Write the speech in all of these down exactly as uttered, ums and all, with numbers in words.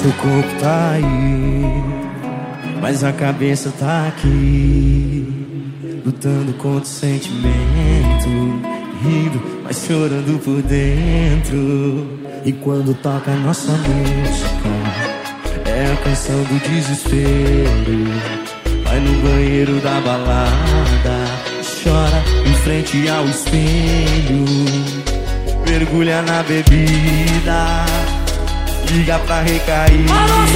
Seu corpo tá aí, mas a cabeça tá aqui, lutando contra o sentimento, rindo, mas chorando por dentro. E quando toca a nossa música, é a canção do desespero. Vai no banheiro da balada, chora em frente ao espelho, mergulha na bebida, liga pra recaída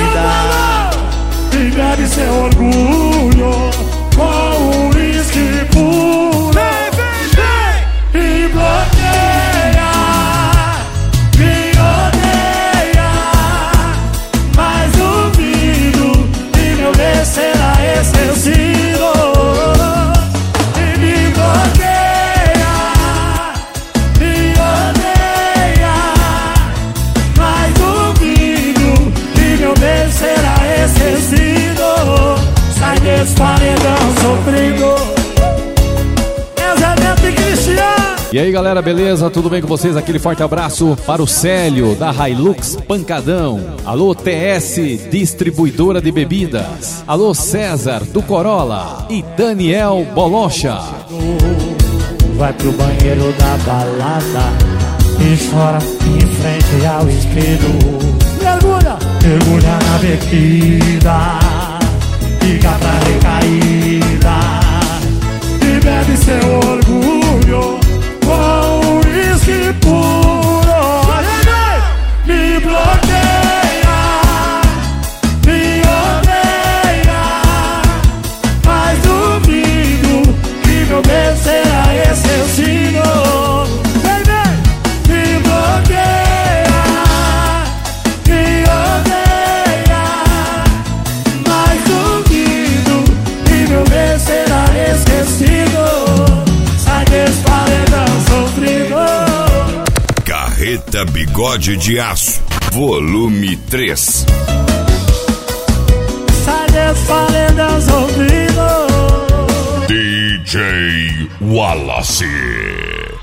e bebe seu orgulho com o uísque puro. Vem, vem, vem! E bloqueia, me odeia, mas duvido e meu bem será esquecido. E me bloqueia, me odeia, mas duvido e meu bem será esquecido. Sai desse paredão sofrido. Casamento e Cristiano. E aí galera, beleza? Tudo bem com vocês? Aquele forte abraço para o Célio da Hilux Pancadão. Alô T S, distribuidora de bebidas. Alô César do Corolla e Daniel Bolocha. Vai pro banheiro da balada e chora em frente ao espelho. Mergulha, mergulha na bebida, fica pra recaída e bebe seu orgulho com o uísque puro. Me bloqueia, me odeia, mas duvido que meu bem será esquecido. Vem, vem! Me bloqueia, me odeia, mas duvido que meu bem será esquecido. Sai desse paredão sofrido. Carreta Bigode de Aço, volume três. Sai desse paredão sofrido. D J Wallace.